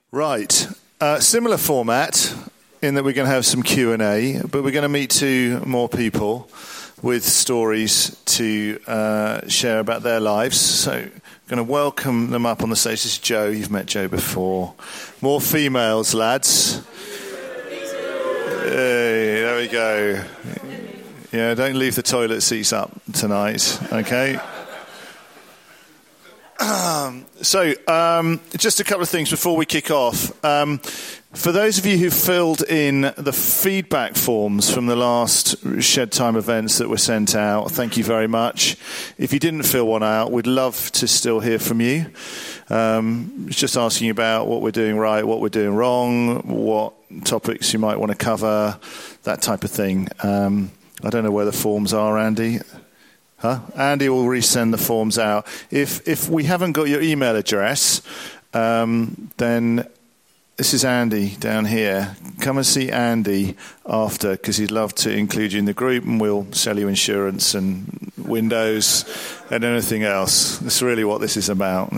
Right. Similar format in that we're going to have some Q&A, but we're going to meet two more people with stories to share about their lives. So I'm going to welcome them up on the stage. This is Joe. You've met Joe before. More females, lads. Hey, there we go. Yeah, don't leave the toilet seats up tonight, okay? So, just a couple of things before we kick off. For those of you who filled in the feedback forms from the last Shed Time events that were sent out, thank you very much. If you didn't fill one out, we'd love to still hear from you. It's just asking about what we're doing right, what we're doing wrong, what topics you might want to cover, that type of thing. I don't know where the forms are, Andy. Andy will resend the forms out. If we haven't got your email address, then this is Andy down here. Come and see Andy after, because he'd love to include you in the group, and we'll sell you insurance and windows and anything else. That's really what this is about.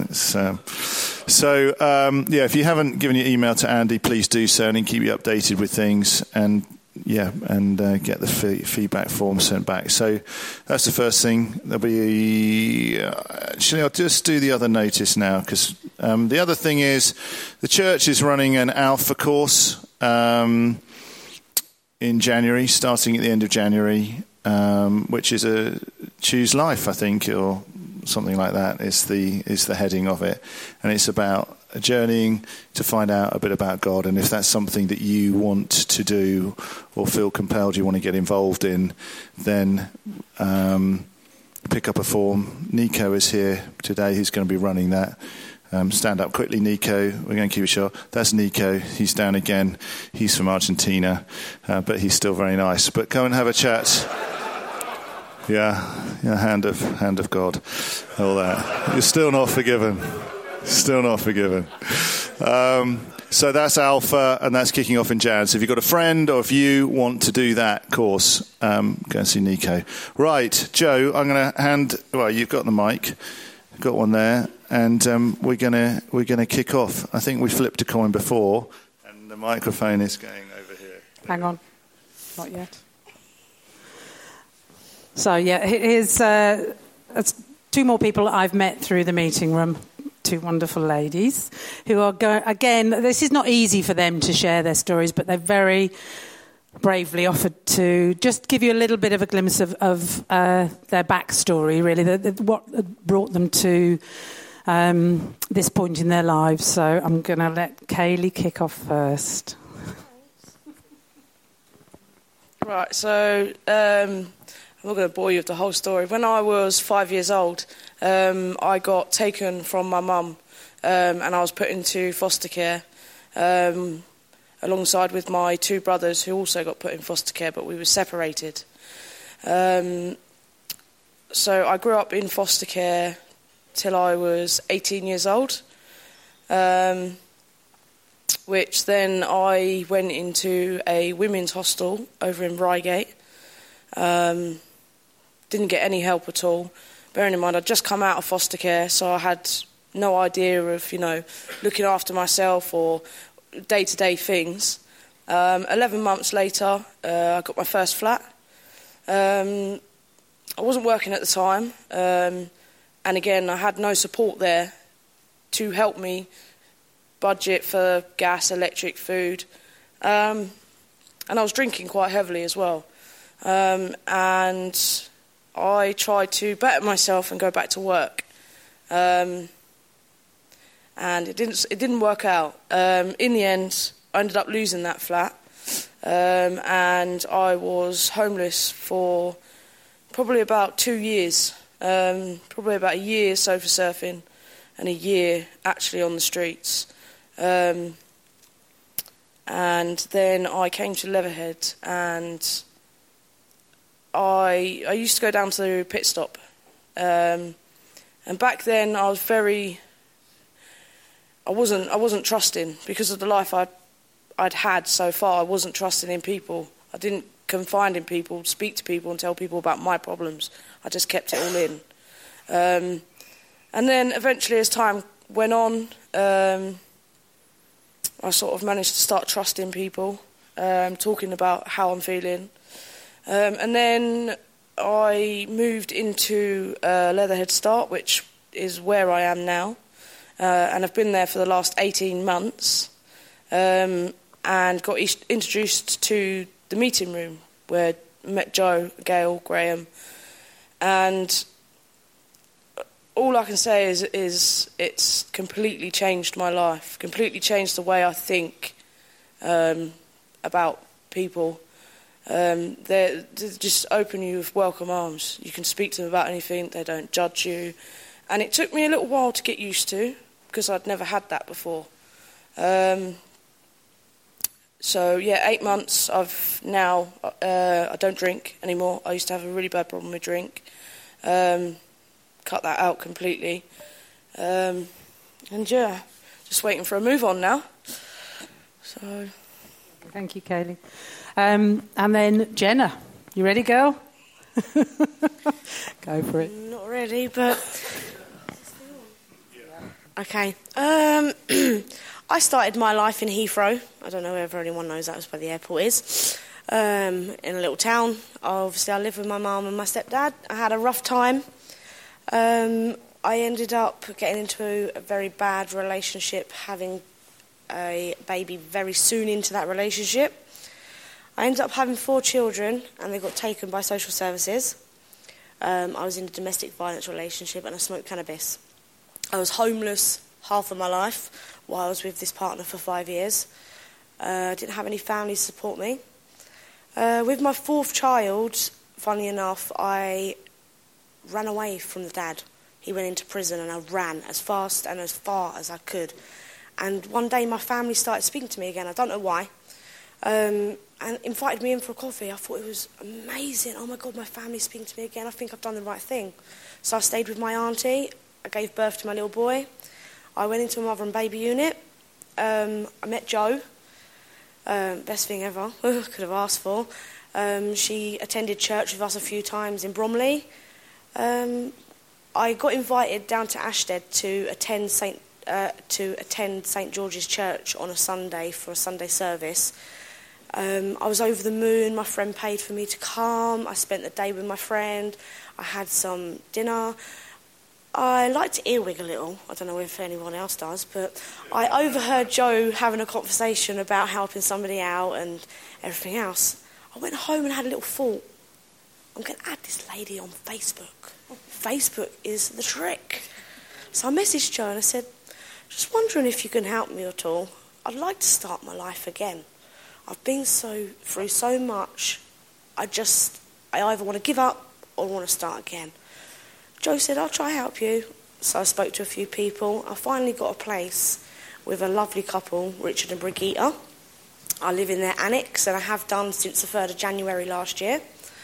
If you haven't given your email to Andy, please do so, and he'll keep you updated with things. And get the feedback form sent back. So that's the first thing. There'll be... actually, I'll just do the other notice now, because the other thing is the church is running an Alpha course in January, starting at the end of January, which is a Choose Life, I think, or something like that is the heading of it. And it's about journeying to find out a bit about God, and if that's something that you want to do or feel compelled you want to get involved in, then pick up a form. Nico is here today, who's going to be running that. Stand up quickly, Nico. We're going to keep it short. That's Nico. He's down again. He's from Argentina, but he's still very nice. But go and have a chat. Yeah, hand of God, all that. You're still not forgiven. Still not forgiven. So that's Alpha, and that's kicking off in Jan. So if you've got a friend, or if you want to do that course, go and see Nico. Right, Joe, I'm going to hand... Well, you've got the mic. You've got one there. And we're gonna kick off. I think we flipped a coin before, and the microphone is going over here. Hang on. Not yet. So, here's two more people I've met through the meeting room. Two wonderful ladies who are going, again, this is not easy for them to share their stories, but they've very bravely offered to just give you a little bit of a glimpse of their backstory, really, what brought them to this point in their lives. So I'm going to let Kaylee kick off first. Right, so I'm not going to bore you with the whole story. When I was 5 years old, I got taken from my mum, and I was put into foster care alongside with my two brothers, who also got put in foster care, but we were separated. So I grew up in foster care till I was 18 years old, which then I went into a women's hostel over in Reigate. Didn't get any help at all. Bearing in mind, I'd just come out of foster care, so I had no idea of, looking after myself or day-to-day things. 11 months later, I got my first flat. I wasn't working at the time, and again, I had no support there to help me budget for gas, electric, food, and I was drinking quite heavily as well. And I tried to better myself and go back to work, and it didn't work out. In the end, I ended up losing that flat, and I was homeless for probably about 2 years, probably about a year sofa surfing and a year actually on the streets. And then I came to Leatherhead, and I used to go down to the pit stop, and back then I wasn't trusting because of the life I'd had so far. I wasn't trusting in people. I didn't confide in people, speak to people, and tell people about my problems. I just kept it all in. And then eventually, as time went on, I sort of managed to start trusting people, talking about how I'm feeling. And then I moved into Leatherhead Start, which is where I am now. And I've been there for the last 18 months. And got introduced to the meeting room, where I met Joe, Gail, Graham. And all I can say is it's completely changed my life, completely changed the way I think about people. They just open you with welcome arms. You can speak to them about anything. They don't judge you. And it took me a little while to get used to, because I'd never had that before. So, 8 months. I've now, I don't drink anymore. I used to have a really bad problem with drink. Cut that out completely. Just waiting for a move on now. So, thank you, Kaylee. And then Jenna, you ready, girl? Go for it. Not ready, but okay. I started my life in Heathrow. I don't know if anyone knows that's where the airport is. In a little town. Obviously, I lived with my mum and my stepdad. I had a rough time. I ended up getting into a very bad relationship, having a baby very soon into that relationship. I ended up having 4 children, and they got taken by social services. I was in a domestic violence relationship, and I smoked cannabis. I was homeless half of my life while I was with this partner for 5 years. I didn't have any family to support me. With my 4th child, funnily enough, I ran away from the dad. He went into prison, and I ran as fast and as far as I could. And one day my family started speaking to me again. I don't know why. And invited me in for a coffee. I thought it was amazing. Oh my God, my family's speaking to me again. I think I've done the right thing. So I stayed with my auntie. I gave birth to my little boy. I went into a mother and baby unit. I met Jo. Best thing ever. Could have asked for. She attended church with us a few times in Bromley. I got invited down to Ashtead to attend St George's Church on a Sunday for a Sunday service. I was over the moon. My friend paid for me to come. I spent the day with my friend. I had some dinner. I like to earwig a little. I don't know if anyone else does, but I overheard Jo having a conversation about helping somebody out and everything else. I went home and had a little thought. I'm going to add this lady on Facebook. Facebook is the trick. So I messaged Jo and I said, just wondering if you can help me at all. I'd like to start my life again. I've been through so much. I either want to give up or want to start again. Jo said, I'll try help you. So I spoke to a few people. I finally got a place with a lovely couple, Richard and Brigitte. I live in their annex, and I have done since the 3rd of January last year.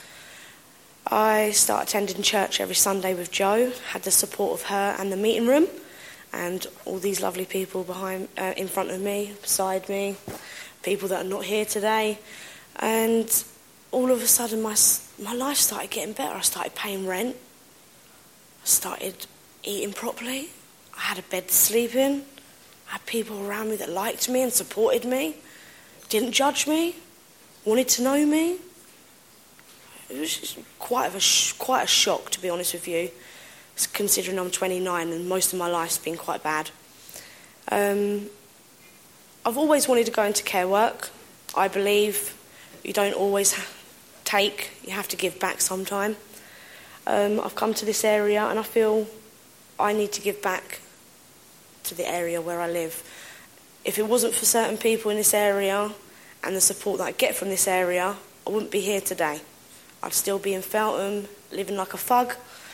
I started attending church every Sunday with Jo, had the support of her and the meeting room, and all these lovely people in front of me, beside me, people that are not here today. And all of a sudden my life started getting better. I started paying rent. I started eating properly. I had a bed to sleep in. I had people around me that liked me and supported me, didn't judge me, wanted to know me. It was just quite a shock, to be honest with you, considering I'm 29 and most of my life's been quite bad. I've always wanted to go into care work. I believe you don't always take, you have to give back sometime. I've come to this area and I feel I need to give back to the area where I live. If it wasn't for certain people in this area and the support that I get from this area, I wouldn't be here today. I'd still be in Feltham, living like a thug,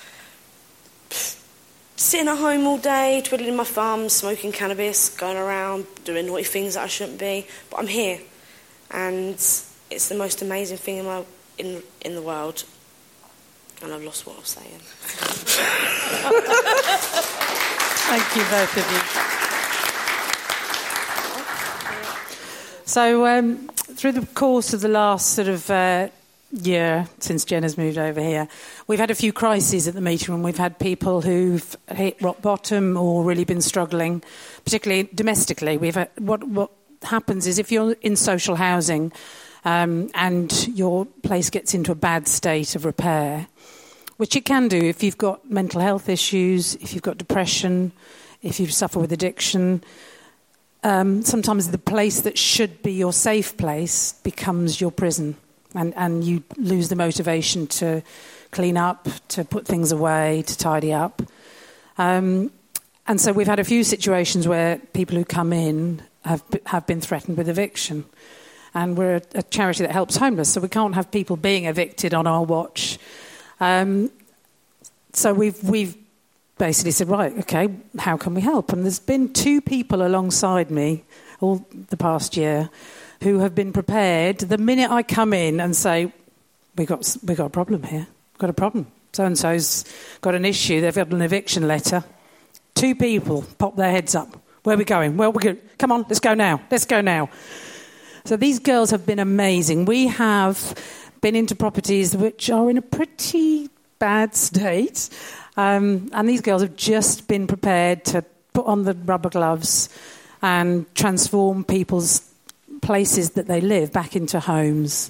sitting at home all day, twiddling my thumbs, smoking cannabis, going around, doing naughty things that I shouldn't be. But I'm here, and it's the most amazing thing in the world. And I've lost what I was saying. Thank you, both of you. So, through the course of the last sort of year since Jenna's moved over here, we've had a few crises at the meeting room. We've had people who've hit rock bottom or really been struggling, particularly domestically. We've had, what happens is if you're in social housing and your place gets into a bad state of repair, which it can do if you've got mental health issues, if you've got depression, if you suffer with addiction, sometimes the place that should be your safe place becomes your prison, and you lose the motivation to clean up, to put things away, to tidy up. And so we've had a few situations where people who come in have been threatened with eviction. And we're a charity that helps homeless, so we can't have people being evicted on our watch. So we've basically said, right, okay, how can we help? And there's been 2 people alongside me all the past year who have been prepared the minute I come in and say, we got a problem here. We've got a problem. So-and-so's got an issue. They've got an eviction letter. 2 people pop their heads up. Where are we going? Well, we're good. Come on, let's go now. Let's go now. So these girls have been amazing. We have been into properties which are in a pretty bad state. And these girls have just been prepared to put on the rubber gloves and transform people's places that they live back into homes.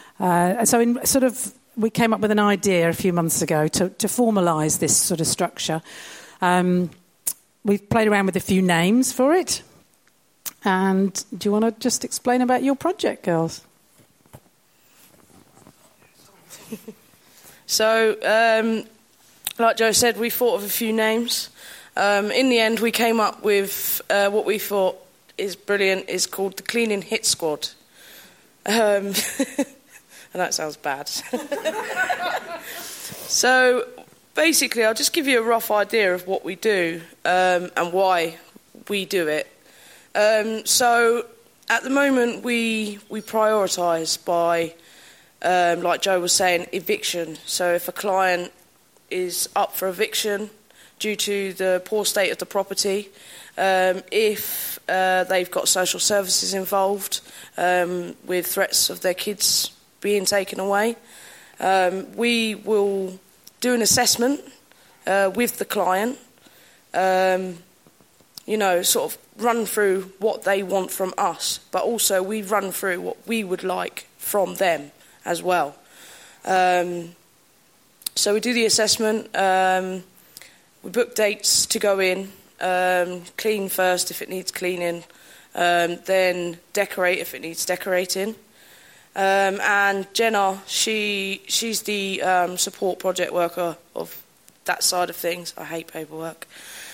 We came up with an idea a few months ago to formalise this sort of structure. We've played around with a few names for it. And do you want to just explain about your project, girls? So, like Joe said, we thought of a few names. In the end, we came up with what we thought is brilliant. Is called the Cleaning Hit Squad. And that sounds bad. So, basically, I'll just give you a rough idea of what we do and why we do it. So, at the moment, we prioritise by, like Joe was saying, eviction. So, if a client is up for eviction due to the poor state of the property, if they've got social services involved with threats of their kids being taken away, we will do an assessment with the client, sort of run through what they want from us, but also we run through what we would like from them as well. So we do the assessment, we book dates to go in, clean first if it needs cleaning, then decorate if it needs decorating. And Jenna, she's the support project worker of that side of things. I hate paperwork.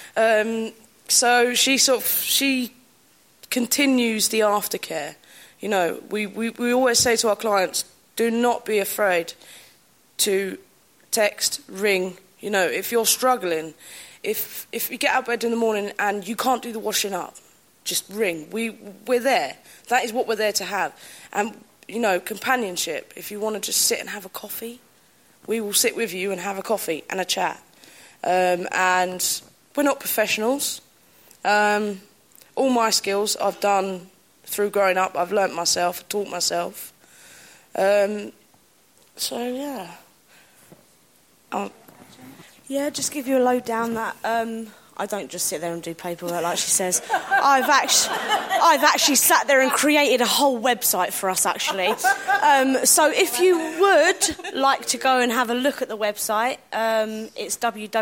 So she continues the aftercare. We always say to our clients, do not be afraid to text, ring. If you're struggling, if you get out of bed in the morning and you can't do the washing up, just ring. We're there. That is what we're there to have. And companionship. If you want to just sit and have a coffee, we will sit with you and have a coffee and a chat. And we're not professionals. All my skills I've done through growing up. I've learnt myself, taught myself. Just give you a lowdown that I don't just sit there and do paperwork like she says. I've actually sat there and created a whole website for us, actually. So if you would like to go and have a look at the website, it's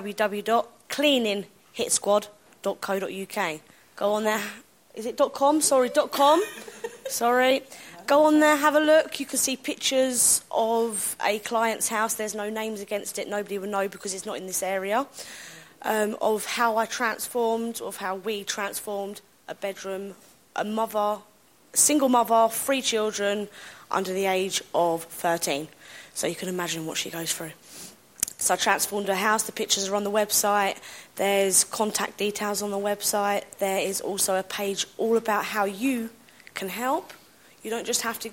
www.cleaninghitsquad.co.uk. Go on there. Is it .com? Sorry, .com. Sorry. Go on there, have a look. You can see pictures of a client's house. There's no names against it. Nobody will know because it's not in this area. Of how I transformed, of how we transformed a bedroom, a single mother, 3 children under the age of 13. So you can imagine what she goes through. So I transformed her house. The pictures are on the website. There's contact details on the website. There is also a page all about how you can help. You don't just have to,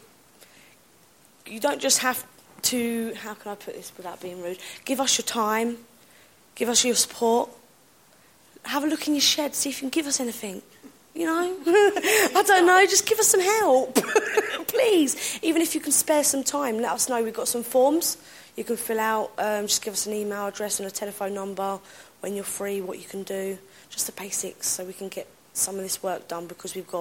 how can I put this without being rude? Give us your time. Give us your support. Have a look in your shed, see if you can give us anything. I don't know, just give us some help. Please. Even if you can spare some time, let us know. We've got some forms you can fill out. Just give us an email address and a telephone number when you're free, what you can do. Just the basics so we can get some of this work done because we've got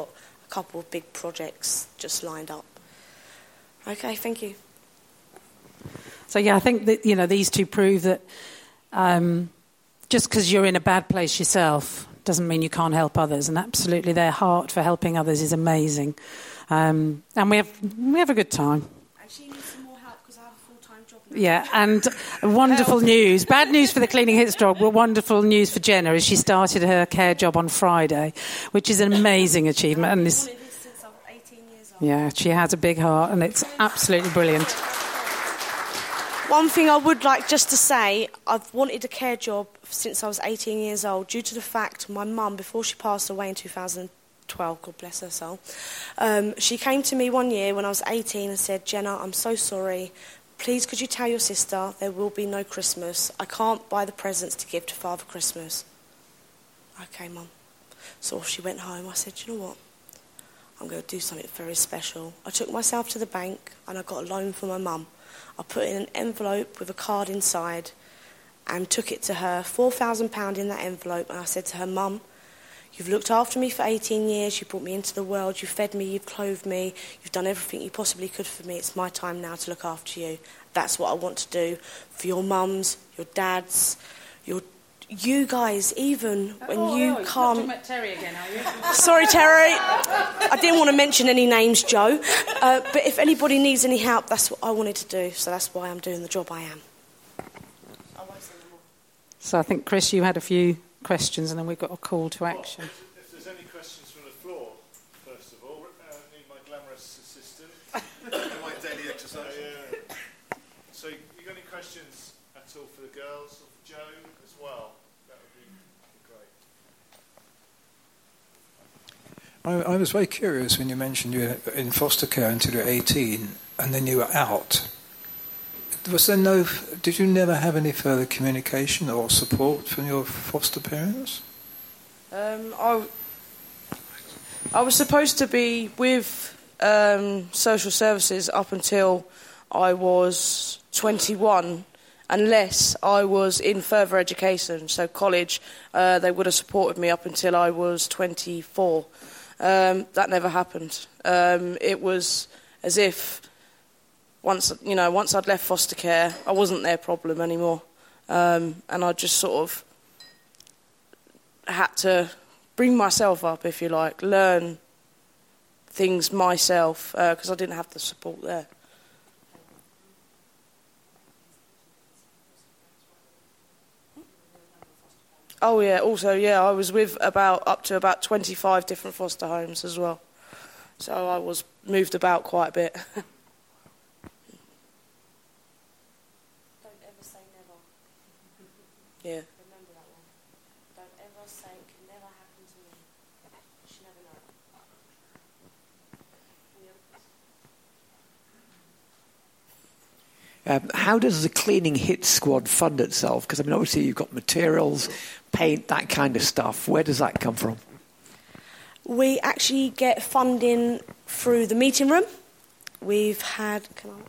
a couple of big projects just lined up. Okay, thank you. So yeah, I think that these two prove that just because you're in a bad place yourself doesn't mean you can't help others, and absolutely their heart for helping others is amazing, and we have a good time. And she needs some more help because I have a full-time job now. Yeah, and wonderful news. Bad news for the Cleaning Hits job, but wonderful news for Jenna is she started her care job on Friday, which is an amazing achievement. And this, since I was 18 years old. yeah, she has a big heart, and it's absolutely brilliant. One thing I would like just to say, I've wanted a care job since I was 18 years old due to the fact my mum, before she passed away in 2012, God bless her soul, she came to me one year when I was 18 and said, Jenna, I'm so sorry. Please could you tell your sister there will be no Christmas. I can't buy the presents to give to Father Christmas. Okay, Mum. So she went home. I said, you know what? I'm going to do something very special. I took myself to the bank and I got a loan for my mum. I put it in an envelope with a card inside and took it to her, £4,000 in that envelope, and I said to her, Mum, you've looked after me for 18 years, you brought me into the world, you fed me, you've clothed me, you've done everything you possibly could for me. It's my time now to look after you. That's what I want to do for your mums, your dads, you guys, even when you can't... Talking about Terry again, are you? Sorry, Terry. I didn't want to mention any names, Joe. But if anybody needs any help, that's what I wanted to do. So that's why I'm doing the job I am. I won't say no more. So I think, Chris, you had a few questions, and then we've got a call to action. If there's any questions from the floor, first of all, I need my glamorous assistant. My daily exercise. So, you got any questions at all for the girls or for Joe as well? That would be great. I was very curious when you mentioned you were in foster care until you were 18 and then you were out. Did you never have any further communication or support from your foster parents? I was supposed to be with social services up until I was 21, unless I was in further education, so college. They would have supported me up until I was 24. That never happened. It was as if once I'd left foster care, I wasn't their problem anymore, and I just sort of had to bring myself up, if you like, learn things myself because I didn't have the support there. Oh yeah, also I was with up to about 25 different foster homes as well. So I was moved about quite a bit. Don't ever say never. Yeah. Remember that one. Don't ever say it can never happen to me. You should never know. How does the Cleaning Hits squad fund itself? Because, obviously you've got materials, paint, that kind of stuff. Where does that come from? We actually get funding through the meeting room. We've had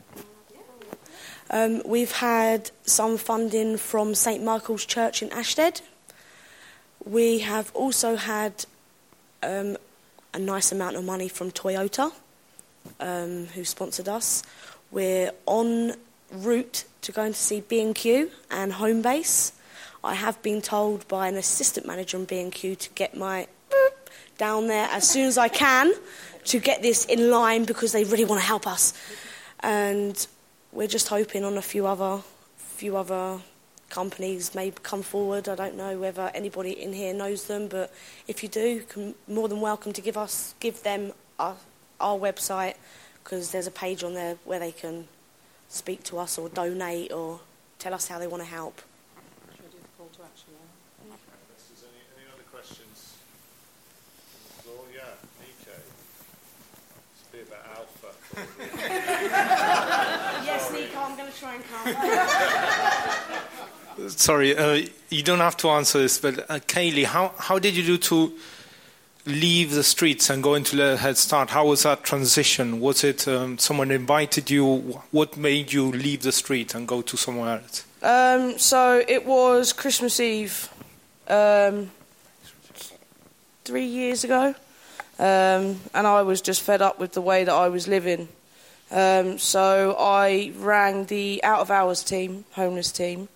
some funding from St Michael's Church in Ashtead. We have also had a nice amount of money from Toyota, who sponsored us. We're en route to going to see B&Q and Homebase. I have been told by an assistant manager in B&Q to get my down there as soon as I can to get this in line because they really want to help us. And we're just hoping on a few other companies may come forward. I don't know whether anybody in here knows them, but if you do, more than welcome to give them our website, because there's a page on there where they can speak to us or donate or tell us how they want to help. Should we do the call to action now? If there's any other questions on the floor? Yeah, Nico. It's a bit about alpha. Yes, Nico, I'm going to try and come. Sorry, you don't have to answer this, but Kaylee, how did you do to leave the streets and go into the Head Start? How was that transition? Was it someone invited you? What made you leave the street and go to somewhere else? So it was Christmas Eve 3 years ago. and I was just fed up with the way that I was living. So I rang the out-of-hours team, homeless team,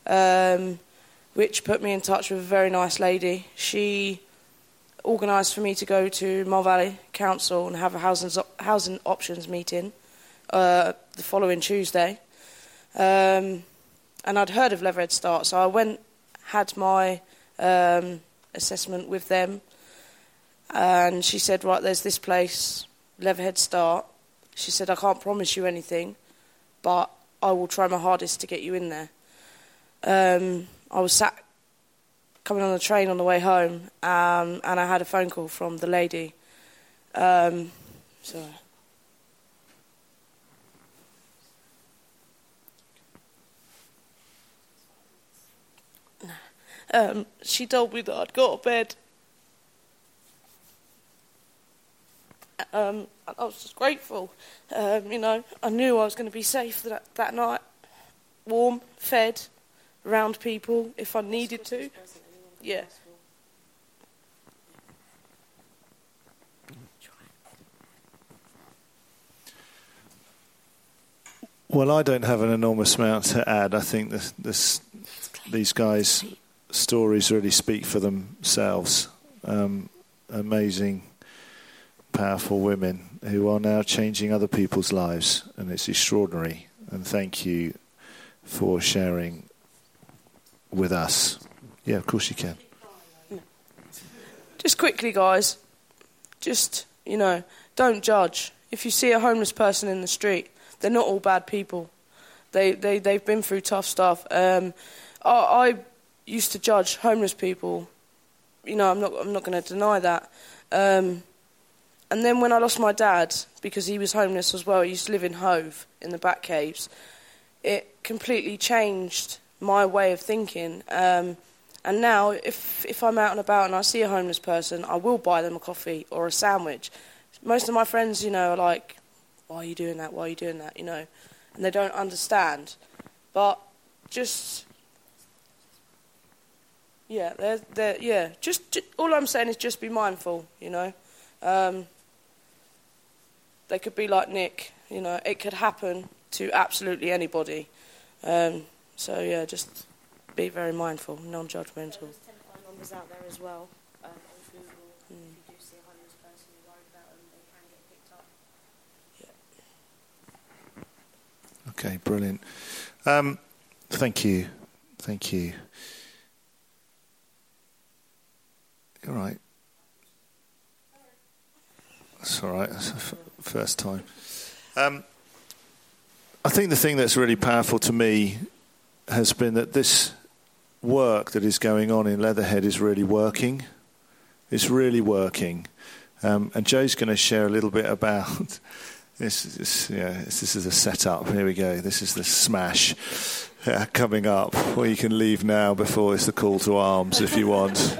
which put me in touch with a very nice lady. She organised for me to go to Mole Valley Council and have a housing options meeting the following Tuesday. And I'd heard of Leatherhead Start, so I went, had my assessment with them, and she said, right, there's this place, Leatherhead Start. She said, I can't promise you anything, but I will try my hardest to get you in there. I was sat coming on the train on the way home, and I had a phone call from the lady. She told me that I'd got a bed. And I was just grateful. I knew I was going to be safe that night. Warm, fed, around people if I needed to. Yeah. Well, I don't have an enormous amount to add. I think these guys' stories really speak for themselves. Amazing, powerful women who are now changing other people's lives, and it's extraordinary. And thank you for sharing with us. Yeah, of course you can. Just quickly, guys, don't judge. If you see a homeless person in the street, they're not all bad people. They've been through tough stuff. I used to judge homeless people. I'm not going to deny that. And then when I lost my dad, because he was homeless as well, he used to live in Hove in the back caves, it completely changed my way of thinking. And now, if I'm out and about and I see a homeless person, I will buy them a coffee or a sandwich. Most of my friends, are like, why are you doing that? Why are you doing that? And they don't understand. But just all I'm saying is just be mindful, They could be like Nick, it could happen to absolutely anybody. Just be very mindful, non-judgmental. There's telephone numbers out there as well on Google. If you do see a homeless person you're worried about them, they can get picked up. Yeah. Okay, brilliant. Thank you. All right. That's all right. That's the first time. I think the thing that's really powerful to me has been that this work that is going on in Leatherhead is really working. It's really working. And Joe's going to share a little bit about this is a setup. Here we go. This is the smash coming up. Or you can leave now before it's the call to arms if you want.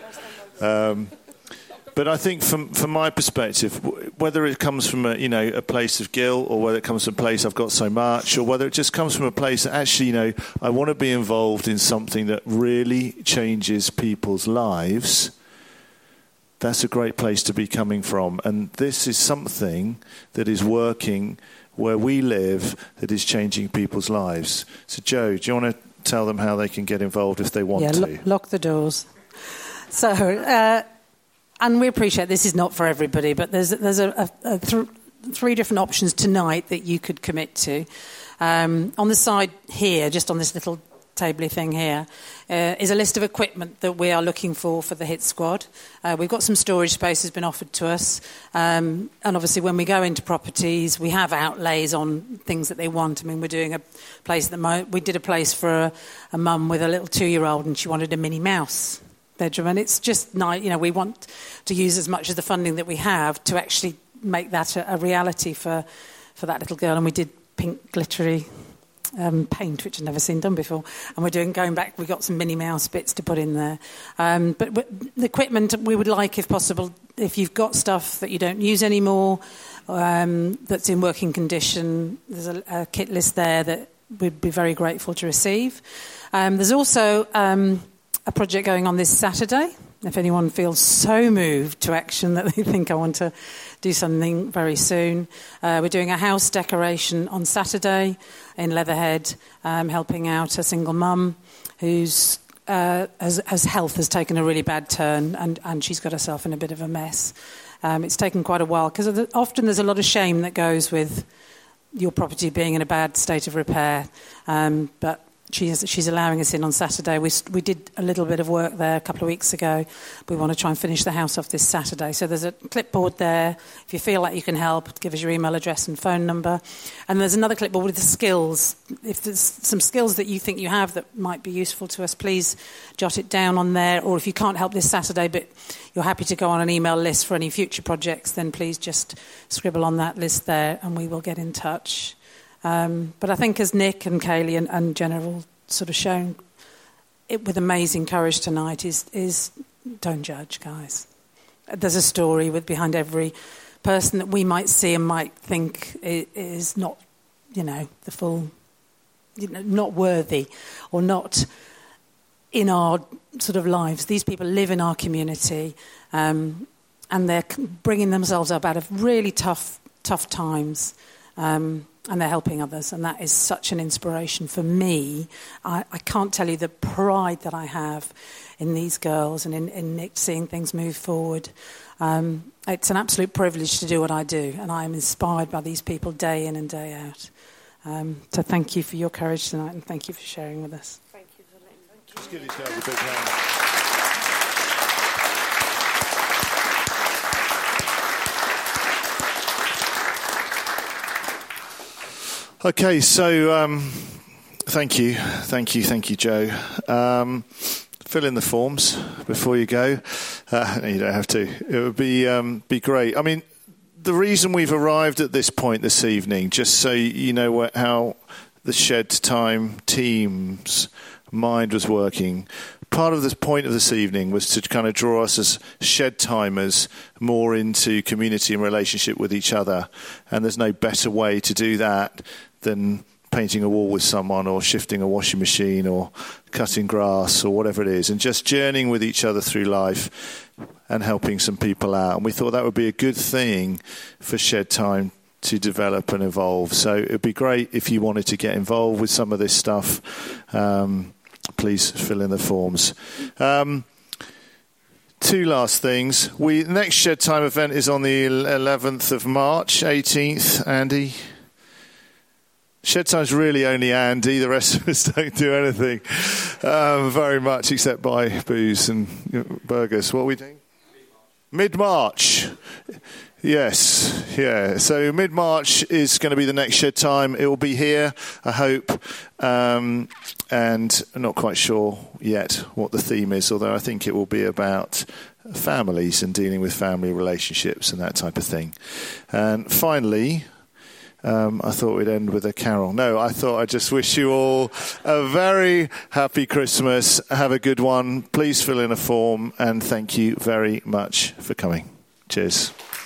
But I think from my perspective, whether it comes from a place of guilt, or whether it comes from a place I've got so much, or whether it just comes from a place that actually, I want to be involved in something that really changes people's lives, that's a great place to be coming from. And this is something that is working where we live, that is changing people's lives. So Joe, do you want to tell them how they can get involved if they want to? Lock the doors. So... and we appreciate this is not for everybody, but there's three different options tonight that you could commit to. On the side here, just on this little tabley thing here, is a list of equipment that we are looking for the HIT squad. We've got some storage space has been offered to us, and obviously when we go into properties, we have outlays on things that they want. I mean, we're doing a place we did a place for a mum with a little 2-year-old, and she wanted a Minnie Mouse bedroom, and it's just nice. We want to use as much of the funding that we have to actually make that a reality for that little girl. And we did pink glittery paint, which I've never seen done before. And we're going back. We got some Minnie Mouse bits to put in there. But the equipment we would like, if possible, if you've got stuff that you don't use anymore, that's in working condition, there's a kit list there that we'd be very grateful to receive. There's also a project going on this Saturday If anyone feels so moved to action that they think I want to do something very soon, we're doing a house decoration on Saturday in Leatherhead, helping out a single mum whose health has taken a really bad turn, and she's got herself in a bit of a mess. It's taken quite a while because often there's a lot of shame that goes with your property being in a bad state of repair, but she's allowing us in on Saturday. We did a little bit of work there a couple of weeks ago. We want to try and finish the house off this Saturday. So there's a clipboard there. If you feel like you can help, give us your email address and phone number. And there's another clipboard with the skills. If there's some skills that you think you have that might be useful to us, please jot it down on there. Or if you can't help this Saturday but you're happy to go on an email list for any future projects, then please just scribble on that list there and we will get in touch. But I think as Nick and Kaylee and Jenna have all sort of shown it with amazing courage tonight is don't judge, guys. There's a story behind every person that we might see and might think is not, the full, not worthy or not in our sort of lives. These people live in our community and they're bringing themselves up out of really tough times. And they're helping others, and that is such an inspiration for me. I can't tell you the pride that I have in these girls and in Nick seeing things move forward. It's an absolute privilege to do what I do, and I am inspired by these people day in and day out. So thank you for your courage tonight, and thank you for sharing with us. Thank you for letting me. Let's give yourselves a big hand. Okay, so thank you, Joe. Fill in the forms before you go. No, you don't have to. It would be great. I mean, the reason we've arrived at this point this evening, just so you know how the Shed Time team's mind was working. Part of the point of this evening was to kind of draw us as Shed Timers more into community and relationship with each other. And there's no better way to do that than painting a wall with someone or shifting a washing machine or cutting grass or whatever it is, and just journeying with each other through life and helping some people out. And we thought that would be a good thing for Shed Time to develop and evolve. So it would be great if you wanted to get involved with some of this stuff. Please fill in the forms. Two last things. The next Shed Time event is on the 11th of March, 18th. Andy? Shed Time's really only Andy. The rest of us don't do anything very much except buy booze and burgers. What are we doing? Mid-March. Yes, yeah. So mid-March is going to be the next Shed Time. It will be here, I hope. And I'm not quite sure yet what the theme is, although I think it will be about families and dealing with family relationships and that type of thing. And finally, I thought we'd end with a carol. No, I thought I'd just wish you all a very happy Christmas. Have a good one. Please fill in a form, and thank you very much for coming. Cheers.